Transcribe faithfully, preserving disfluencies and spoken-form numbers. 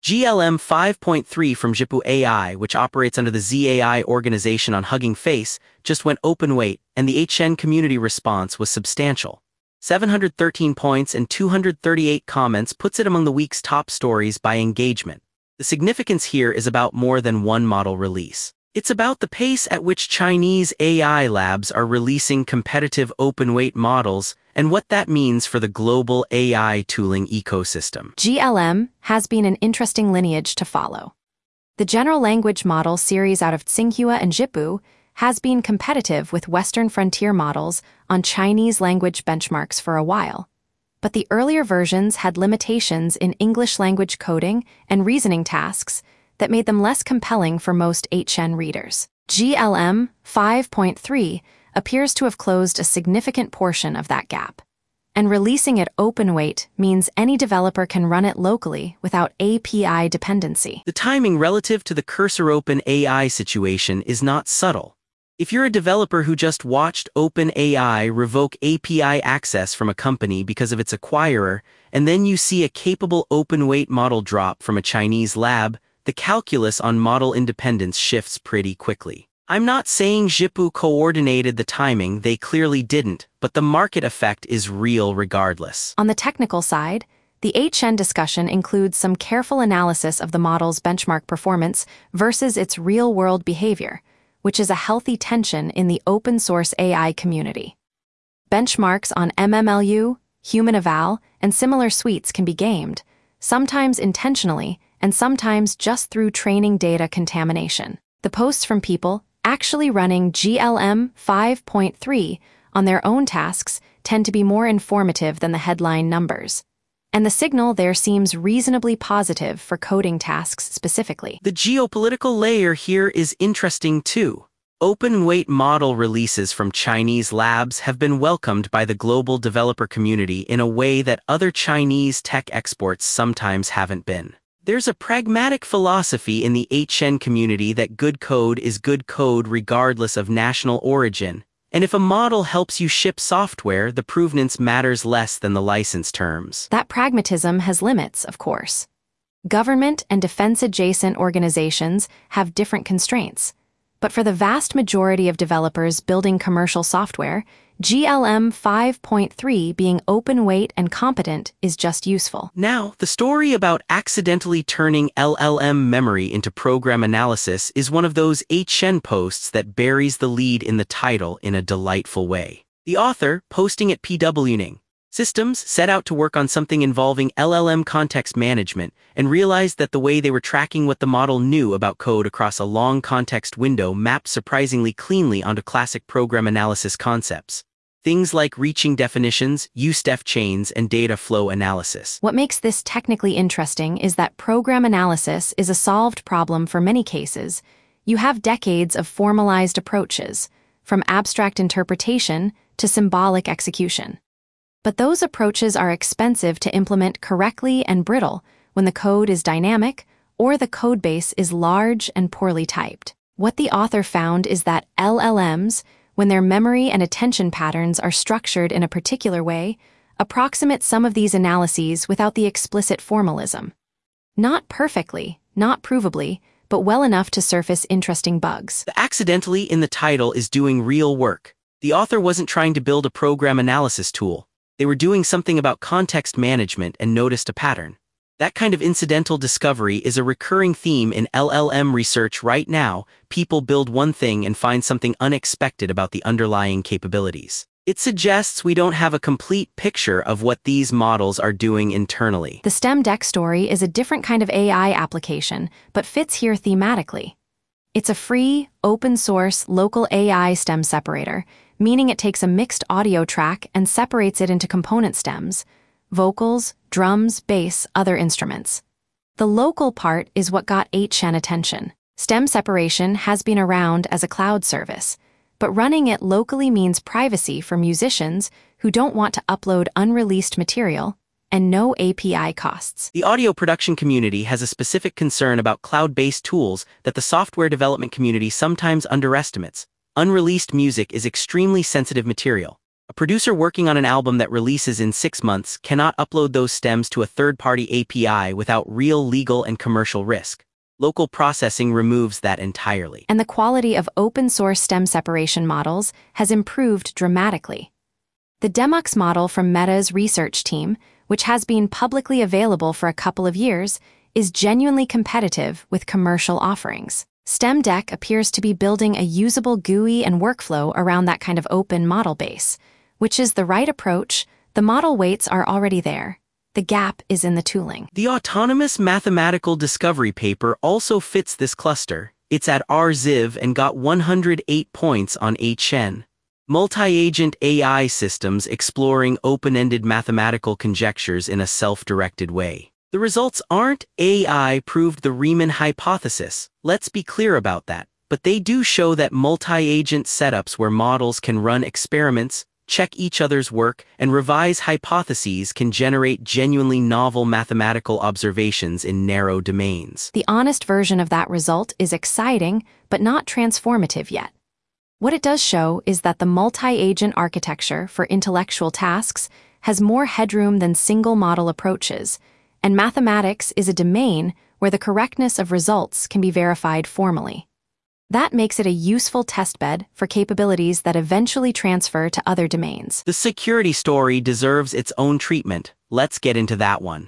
G L M five point three from Zhipu A I, which operates under the Z A I organization on Hugging Face, just went open weight, and the H N community response was substantial. seven hundred thirteen points and two hundred thirty-eight comments puts it among the week's top stories by engagement. The significance here is about more than one model release. It's about the pace at which Chinese A I labs are releasing competitive open-weight models and what that means for the global A I tooling ecosystem. G L M has been an interesting lineage to follow. The general language model series out of Tsinghua and Zhipu has been competitive with Western frontier models on Chinese language benchmarks for a while. But the earlier versions had limitations in English language coding and reasoning tasks that made them less compelling for most H N readers. G L M five point three appears to have closed a significant portion of that gap. And releasing it open weight means any developer can run it locally without A P I dependency. The timing relative to the Cursor Open A I situation is not subtle. If you're a developer who just watched OpenAI revoke A P I access from a company because of its acquirer, and then you see a capable open-weight model drop from a Chinese lab, the calculus on model independence shifts pretty quickly. I'm not saying Zhipu coordinated the timing, they clearly didn't, but the market effect is real regardless. On the technical side, the H N discussion includes some careful analysis of the model's benchmark performance versus its real-world behavior, which is a healthy tension in the open-source A I community. Benchmarks on M M L U, Human Eval, and similar suites can be gamed, sometimes intentionally and sometimes just through training data contamination. The posts from people actually running G L M five point three on their own tasks tend to be more informative than the headline numbers. And the signal there seems reasonably positive for coding tasks specifically. The geopolitical layer here is interesting too. Open-weight model releases from Chinese labs have been welcomed by the global developer community in a way that other Chinese tech exports sometimes haven't been. There's a pragmatic philosophy in the H N community that good code is good code regardless of national origin, and if a model helps you ship software, the provenance matters less than the license terms. That pragmatism has limits, of course. Government and defense-adjacent organizations have different constraints, but for the vast majority of developers building commercial software, G L M five point three being open-weight and competent is just useful. Now, the story about accidentally turning L L M memory into program analysis is one of those H N posts that buries the lead in the title in a delightful way. The author, posting at P W Ning Systems, set out to work on something involving L L M context management and realized that the way they were tracking what the model knew about code across a long context window mapped surprisingly cleanly onto classic program analysis concepts. Things like reaching definitions, use-def chains, and data flow analysis. What makes this technically interesting is that program analysis is a solved problem for many cases. You have decades of formalized approaches, from abstract interpretation to symbolic execution. But those approaches are expensive to implement correctly and brittle when the code is dynamic or the codebase is large and poorly typed. What the author found is that L L Ms, when their memory and attention patterns are structured in a particular way, approximate some of these analyses without the explicit formalism. Not perfectly, not provably, but well enough to surface interesting bugs. The accidentally in the title is doing real work. The author wasn't trying to build a program analysis tool. They were doing something about context management and noticed a pattern. That kind of incidental discovery is a recurring theme in L L M research right now. People build one thing and find something unexpected about the underlying capabilities. It suggests we don't have a complete picture of what these models are doing internally. The STEM Deck story is a different kind of A I application, but fits here thematically. It's a free, open-source, local A I stem separator, meaning it takes a mixed audio track and separates it into component stems: vocals, drums, bass, other instruments. The local part is what got H N attention. Stem separation has been around as a cloud service, but running it locally means privacy for musicians who don't want to upload unreleased material and no A P I costs. The audio production community has a specific concern about cloud-based tools that the software development community sometimes underestimates. Unreleased music is extremely sensitive material. A producer working on an album that releases in six months cannot upload those stems to a third-party A P I without real legal and commercial risk. Local processing removes that entirely. And the quality of open-source stem separation models has improved dramatically. The Demux model from Meta's research team, which has been publicly available for a couple of years, is genuinely competitive with commercial offerings. StemDeck appears to be building a usable G U I and workflow around that kind of open model base, which is the right approach. The model weights are already there. The gap is in the tooling. The Autonomous Mathematical Discovery paper also fits this cluster. It's at R Z I V and got one hundred eight points on H N. Multi-agent A I systems exploring open-ended mathematical conjectures in a self-directed way. The results aren't A I proved the Riemann hypothesis, let's be clear about that, but they do show that multi-agent setups where models can run experiments, check each other's work, and revise hypotheses can generate genuinely novel mathematical observations in narrow domains. The honest version of that result is exciting, but not transformative yet. What it does show is that the multi-agent architecture for intellectual tasks has more headroom than single-model approaches, and mathematics is a domain where the correctness of results can be verified formally. That makes it a useful testbed for capabilities that eventually transfer to other domains. The security story deserves its own treatment. Let's get into that one.